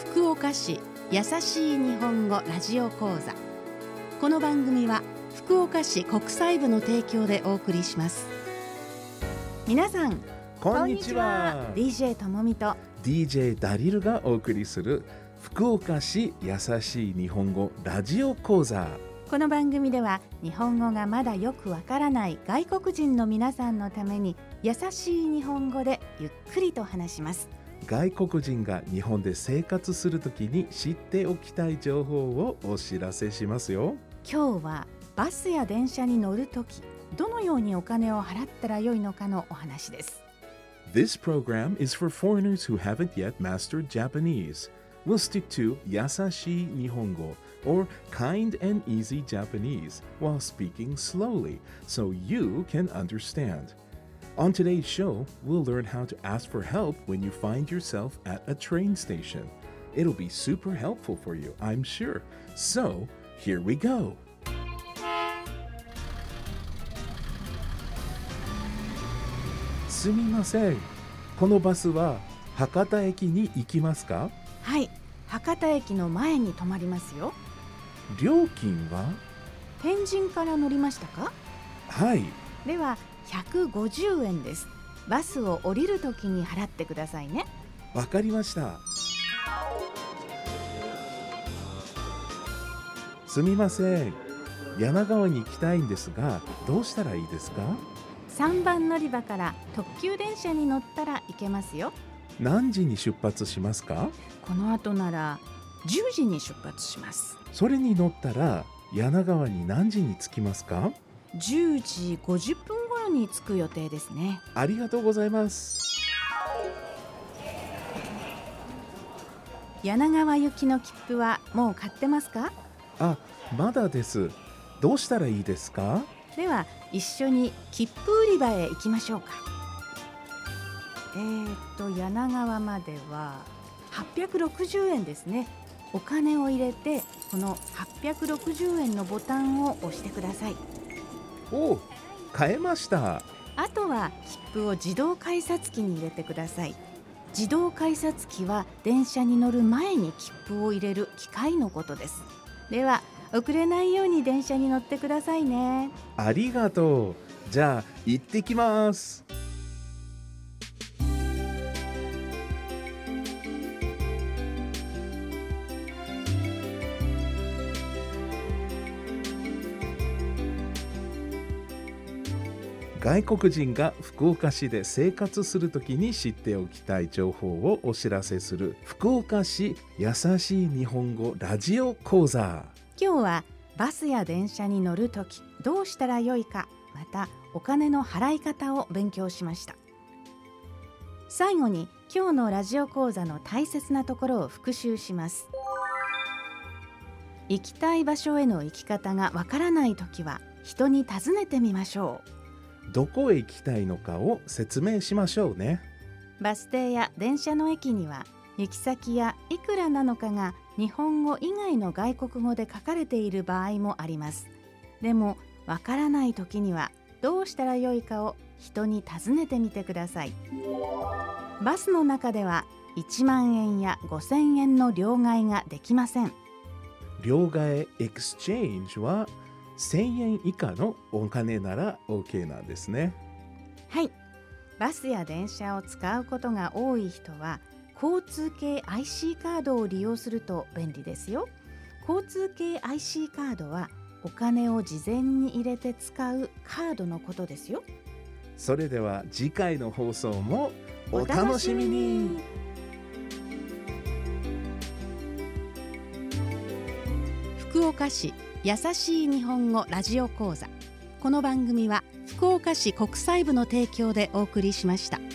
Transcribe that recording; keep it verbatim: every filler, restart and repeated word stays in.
福岡市やさしい日本語ラジオ講座。この番組は福岡市国際部の提供でお送りします。皆さんこんにちは。 ディージェー ともみとディージェー ダリルがお送りする福岡市やさしい日本語ラジオ講座。 この番組では日本語がまだよくわからない外国人の皆さんのために優しい日本語でゆっくりと話します。 外国人が日本で生活するときに知っておきたい情報をお知らせしますよ。 今日はバスや電車に乗るときどのようにお金を払ったらよいのかのお話です。 This program is for foreigners who haven't yet mastered Japanese. We'll stick to 優しい日本語 or kind and easy Japanese while speaking slowly so you can understand. On today's show, we'll learn how to ask for help when you find yourself at a train station. It'll be super helpful for you, I'm sure. So, here we go. すみません。このバスは博多駅に行きますか？ はい、博多駅の前に止まりますよ。 料金は？ 天神から乗りましたか？ はい。 ではひゃくごじゅうえんです。バスを降りるときに払ってくださいね。 わかりました。すみません。柳川に行きたいんですが、どうしたらいいですか？ さんばん乗り場から特急電車に乗ったら行けますよ。 何時に出発しますか？ この後ならじゅうじに出発します。 それに乗ったら柳川に何時に着きますか？ じゅうじごじゅっぷん頃に着く予定ですね。 ありがとうございます。 柳川行きの切符はもう買ってますか？ あ、まだです。どうしたらいいですか？ では一緒に切符売り場へ行きましょうか。えーと柳川までははっぴゃくろくじゅうえんですね。お金を入れてこのはっぴゃくろくじゅうえんのボタンを押してください。 おお、買えました。 あとは切符を自動改札機に入れてください。自動改札機は電車に乗る前に切符を入れる機械のことです。では遅れないように電車に乗ってくださいね。 ありがとう。じゃあ行ってきます。外国人が福岡市で生活するときに知っておきたい情報をお知らせする福岡市やさしい日本語ラジオ講座。 今日はバスや電車に乗るときどうしたらよいか、またお金の払い方を勉強しました。最後に今日のラジオ講座の大切なところを復習します。行きたい場所への行き方がわからないときは人に尋ねてみましょう。 どこへ行きたいのかを説明しましょうね。 バス停や電車の駅には行き先やいくらなのかが日本語以外の外国語で書かれている場合もあります。でもわからないときにはどうしたらよいかを人に尋ねてみてください。バスの中ではいちまんえんやごせんえんの両替ができません。 両替エクスチェンジはせんえん以下のお金なら OK なんですね。 はい。バスや電車を使うことが多い人は交通系 アイシー カードを利用すると便利ですよ。交通系 アイシー カードはお金を事前に入れて使うカードのことですよ。 それでは次回の放送もお楽しみに。 福岡市やさしい日本語ラジオ講座。この番組は福岡市国際部の提供でお送りしました。